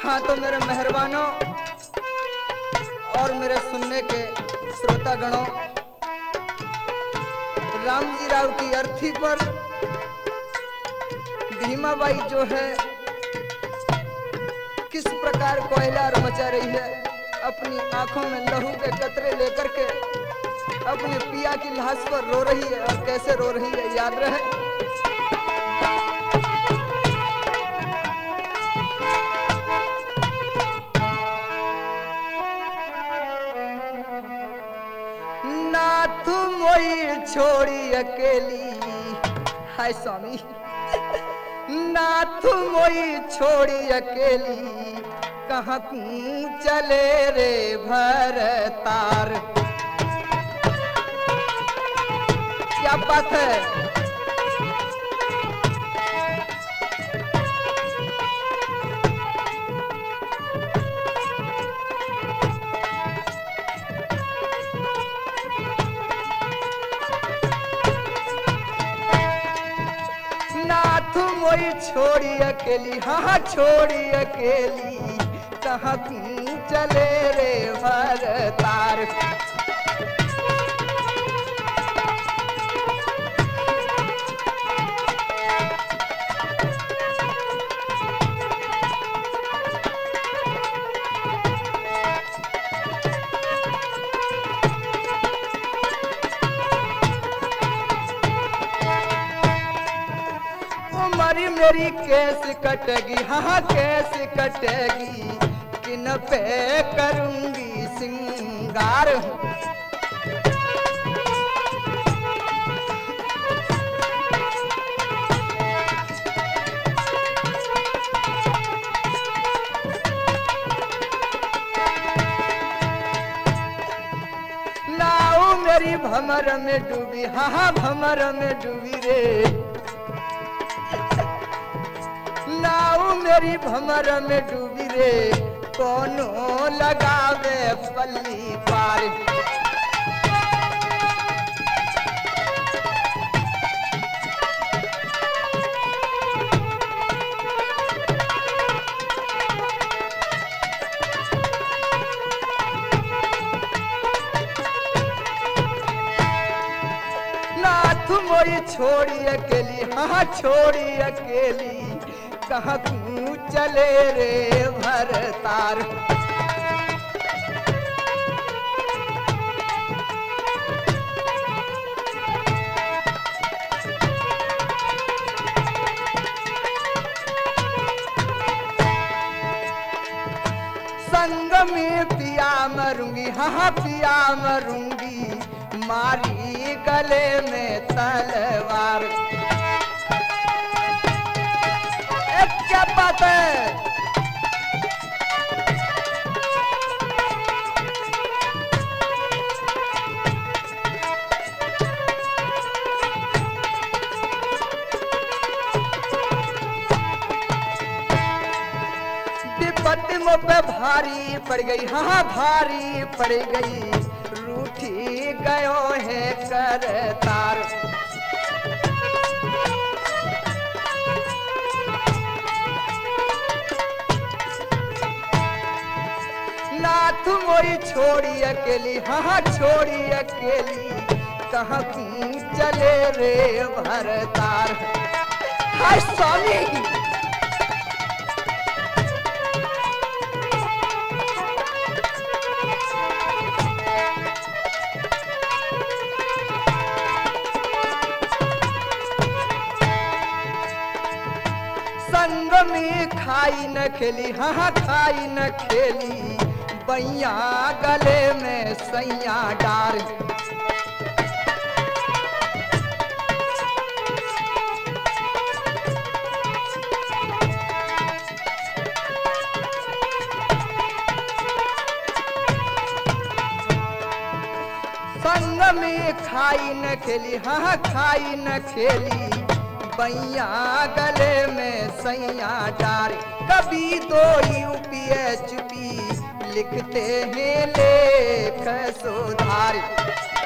हाँ तो मेरे मेहरबानों और मेरे सुनने के श्रोतागणों, रामजी राव की अर्थी पर भीमाबाई जो है किस प्रकार कोयलार मचा रही है, अपनी आंखों में लहू के कतरे लेकर के अपने पिया की लाश पर रो रही है। और कैसे रो रही है याद रहे। नाथ मोई छोड़ी अकेली, हाय स्वामी, नाथ मोई छोड़ी अकेली, कहाँ चले रे भरतार। क्या बात है। नाथ मोई छोड़ी अकेली, हाँ छोड़ी अकेली, कहाँ चले रे भरतार। उमरी मेरी कैसे कटेगी, हाँ कैसे कटेगी, किन पे करूंगी सिंगार। नाव मेरी भमर में डूबी, हाँ भमर में डूबी रे। नाव मेरी भमर में डूबी रे, कोनो लगावे पल्ली पार। नाथ मोई छोड़ी अकेली, हाँ छोड़ी अकेली, कहाँ चले रे भरतार। संग में पिया मरूंगी, हाँ पिया मरूंगी, मारी गले में तलवार। क्या बात है। विपत्ति मुझ पे भारी पड़ गई, हाँ भारी पड़ गई, रूठी गयो है करतार। नाथ मोई छोड़ी अकेली, हाँ छोड़ी अकेली, कहाँ चले रे भरतार। हाय स्वामी। संग में खाई न खेली, हाँ खाई न खेली, बैया गले में सैया डार। संग में खाई न खेली, हाँ खाई न खेली, बैया गले में सैया डार। कभी दो यूपीएचपी लिखते हैं लेख सुधार।